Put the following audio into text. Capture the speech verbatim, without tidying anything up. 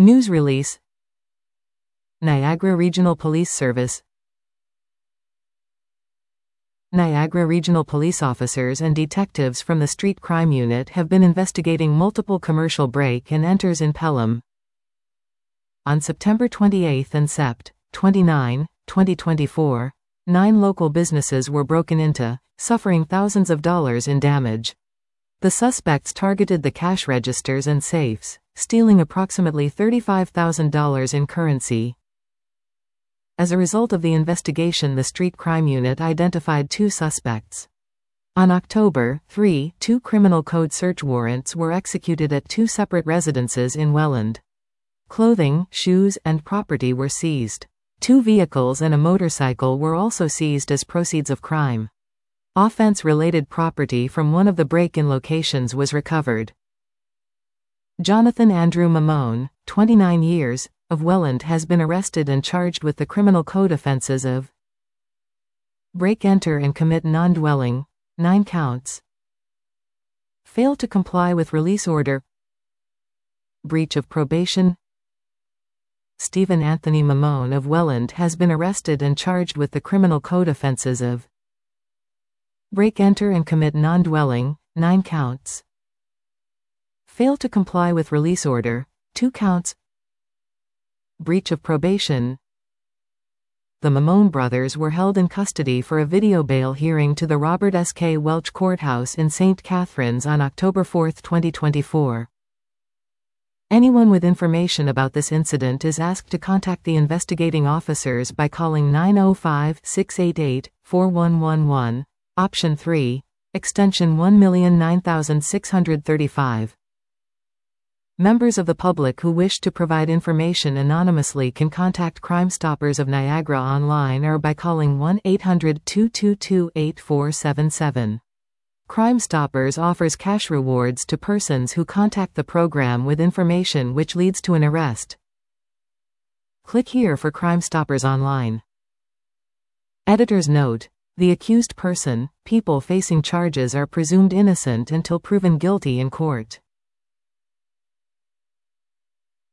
News release. Niagara Regional Police Service. Niagara Regional Police officers and detectives from the Street Crime Unit have been investigating multiple commercial break-and-enters in Pelham. On September twenty-eighth and September twenty-ninth, twenty twenty-four, nine local businesses were broken into, suffering thousands of dollars in damage. The suspects targeted the cash registers and safes, stealing approximately thirty-five thousand dollars in currency. As a result of the investigation, the Street Crime Unit identified two suspects. On October third, two criminal code search warrants were executed at two separate residences in Welland. Clothing, shoes, and property were seized. Two vehicles and a motorcycle were also seized as proceeds of crime. Offense-related property from one of the break-in locations was recovered. Jonathan Andrew Mamone, twenty-nine years, of Welland has been arrested and charged with the criminal code offenses of break-enter and commit non-dwelling, nine counts, fail to comply with release order, breach of probation. Stephen Anthony Mamone of Welland has been arrested and charged with the criminal code offenses of break-enter and commit non-dwelling, nine counts, fail to comply with release order, two counts, breach of probation. The Mamone brothers were held in custody for a video bail hearing to the Robert S K Welch Courthouse in Saint Catharines on October fourth, twenty twenty-four. Anyone with information about this incident is asked to contact the investigating officers by calling nine oh five, six eight eight, four one one one, option three, extension one million nine thousand six hundred thirty-five. Members of the public who wish to provide information anonymously can contact Crime Stoppers of Niagara online or by calling one eight hundred, two two two, eight four seven seven. Crime Stoppers offers cash rewards to persons who contact the program with information which leads to an arrest. Click here for Crime Stoppers online. Editor's note: the accused person, people facing charges are presumed innocent until proven guilty in court.